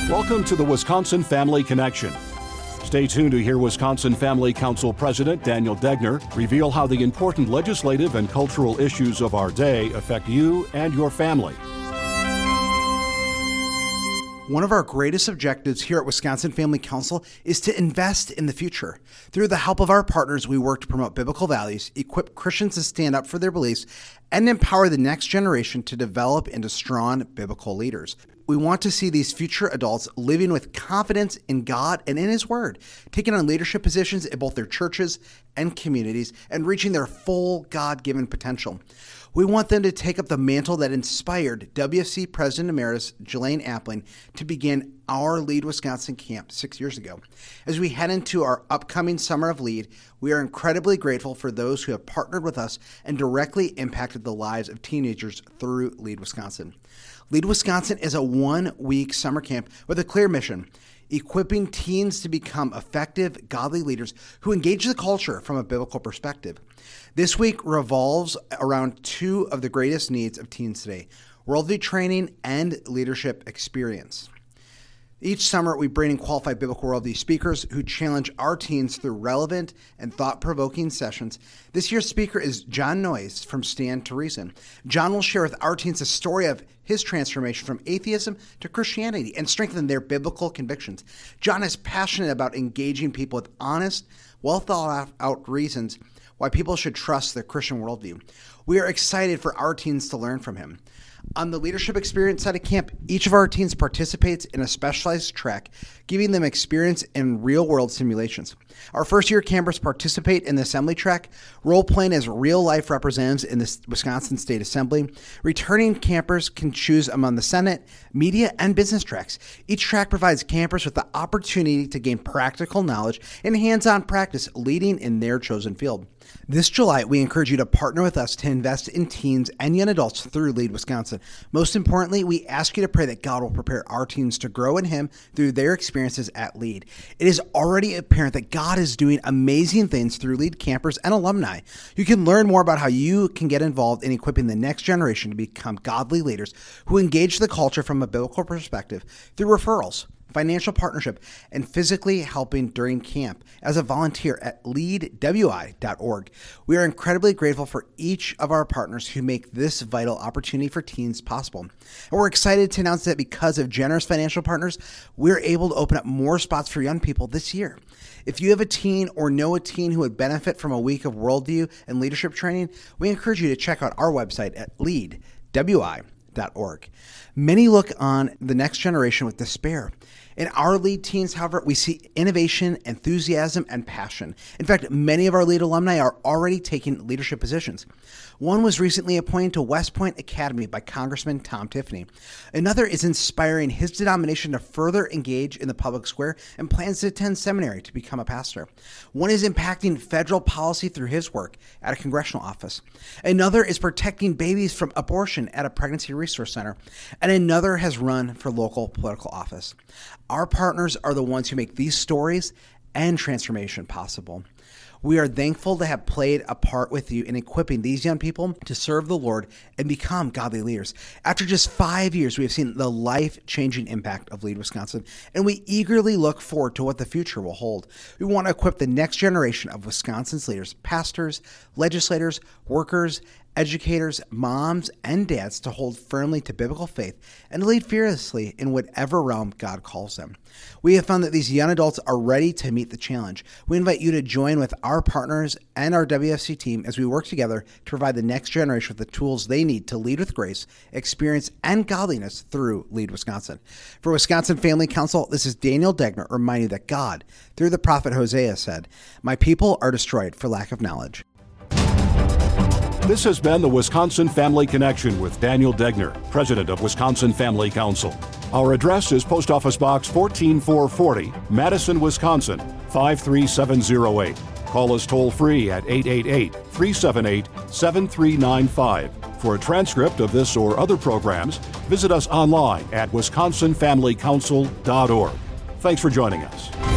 Welcome to the Wisconsin Family Connection. Stay tuned to hear Wisconsin Family Council President Daniel Degner reveal how the important legislative and cultural issues of our day affect you and your family. One of our greatest objectives here at Wisconsin Family Council is to invest in the future. Through the help of our partners, we work to promote biblical values, equip Christians to stand up for their beliefs, and empower the next generation to develop into strong biblical leaders. We want to see these future adults living with confidence in God and in His Word, taking on leadership positions in both their churches and communities, and reaching their full God-given potential. We want them to take up the mantle that inspired WFC President Emeritus Jelaine Appling to begin our Lead Wisconsin camp 6 years ago. As we head into our upcoming Summer of Lead, we are incredibly grateful for those who have partnered with us and directly impacted the lives of teenagers through Lead Wisconsin. Lead Wisconsin is a one-week summer camp with a clear mission: equipping teens to become effective, godly leaders who engage the culture from a biblical perspective. This week revolves around two of the greatest needs of teens today: worldview training and leadership experience. Each summer, we bring in qualified biblical worldview speakers who challenge our teens through relevant and thought-provoking sessions. This year's speaker is John Noyes from Stand to Reason. John will share with our teens the story of his transformation from atheism to Christianity and strengthen their biblical convictions. John is passionate about engaging people with honest, well-thought-out reasons why people should trust their Christian worldview. We are excited for our teens to learn from him. On the leadership experience side of camp, each of our teens participates in a specialized track, giving them experience in real-world simulations. Our first-year campers participate in the assembly track, role-playing as real-life representatives in the Wisconsin State Assembly. Returning campers can choose among the Senate, media, and business tracks. Each track provides campers with the opportunity to gain practical knowledge and hands-on practice leading in their chosen field. This July, we encourage you to partner with us to invest in teens and young adults through Lead Wisconsin. Most importantly, we ask you to pray that God will prepare our teens to grow in Him through their experiences at Lead. It is already apparent that God is doing amazing things through Lead campers and alumni. You can learn more about how you can get involved in equipping the next generation to become godly leaders who engage the culture from a biblical perspective through referrals, financial partnership, and physically helping during camp as a volunteer at leadwi.org. We are incredibly grateful for each of our partners who make this vital opportunity for teens possible. And we're excited to announce that because of generous financial partners, we're able to open up more spots for young people this year. If you have a teen or know a teen who would benefit from a week of worldview and leadership training, we encourage you to check out our website at leadwi.org. Many look on the next generation with despair. In our Lead teens, however, we see innovation, enthusiasm, and passion. In fact, many of our Lead alumni are already taking leadership positions. One was recently appointed to West Point Academy by Congressman Tom Tiffany. Another is inspiring his denomination to further engage in the public square and plans to attend seminary to become a pastor. One is impacting federal policy through his work at a congressional office. Another is protecting babies from abortion at a pregnancy resource center. And another has run for local political office. Our partners are the ones who make these stories and transformation possible. We are thankful to have played a part with you in equipping these young people to serve the Lord and become godly leaders. After just 5 years, we have seen the life-changing impact of Lead Wisconsin, and we eagerly look forward to what the future will hold. We want to equip the next generation of Wisconsin's leaders, pastors, legislators, workers, educators, moms, and dads to hold firmly to biblical faith and to lead fearlessly in whatever realm God calls them. We have found that these young adults are ready to meet the challenge. We invite you to join with our partners and our WFC team as we work together to provide the next generation with the tools they need to lead with grace, experience, and godliness through Lead Wisconsin. For Wisconsin Family Council, this is Daniel Degner reminding you that God, through the prophet Hosea, said, "My people are destroyed for lack of knowledge." This has been the Wisconsin Family Connection with Daniel Degner, President of Wisconsin Family Council. Our address is Post Office Box 14440, Madison, Wisconsin, 53708. Call us toll-free at 888-378-7395. For a transcript of this or other programs, visit us online at wisconsinfamilycouncil.org. Thanks for joining us.